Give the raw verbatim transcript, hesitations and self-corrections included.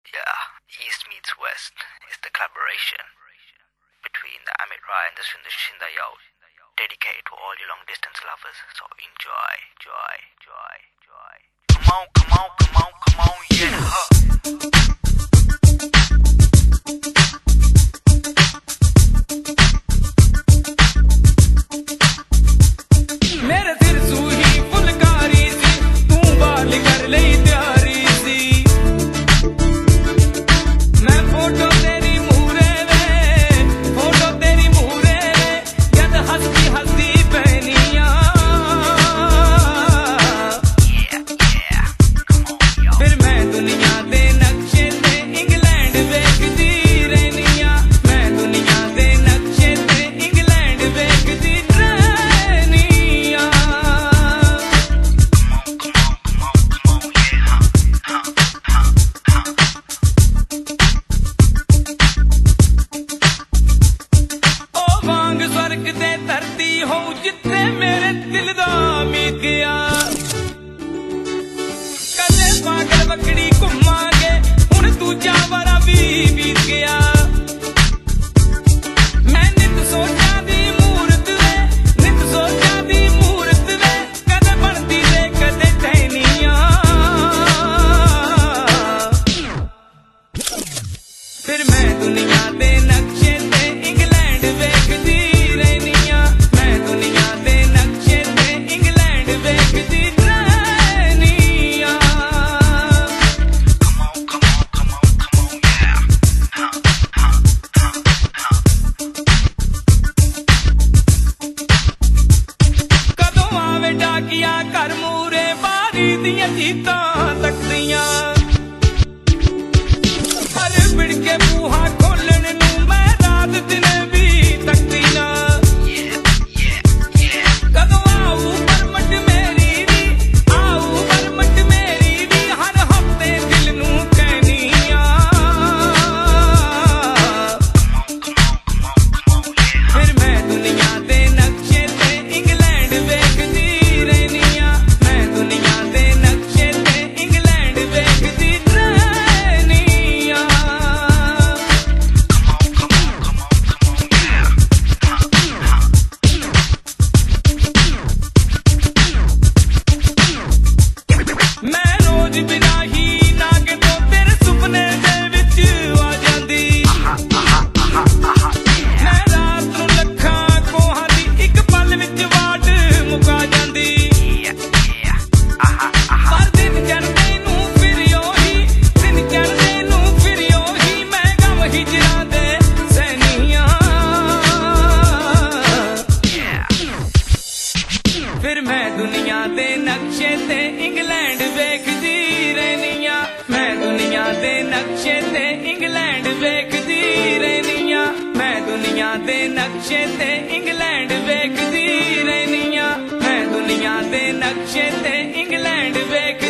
Yeah, East meets West is the collaboration between the Amit Rai and the Sundar Shindayal, dedicated to all you long distance lovers. So enjoy, joy, joy, joy. Come on, come on, come on, come on, yeah. Huh. कर मूरे बारी दियां जीतां तकदियां हर बिड़ के बूहा खोलण नूं मैं रात दिन भी तकदियां कदों आऊ परमट मेरी दी आऊ परमट मेरी दी हर हफ्ते दिल नूं कहनियां फिर मैं दुनिया दे नक्शे ते इंग्लैंड वेखदी फिर मैं दुनिया दे नक्शे ते इंग्लैंड वेखदी रहनियां मैं दुनिया दे नक्शे ते इंग्लैंड वेखदी रहनियां मैं दुनिया दे नक्शे ते इंग्लैंड वेखदी रहनियां मैं दुनिया दे नक्शे ते इंग्लैंड वेख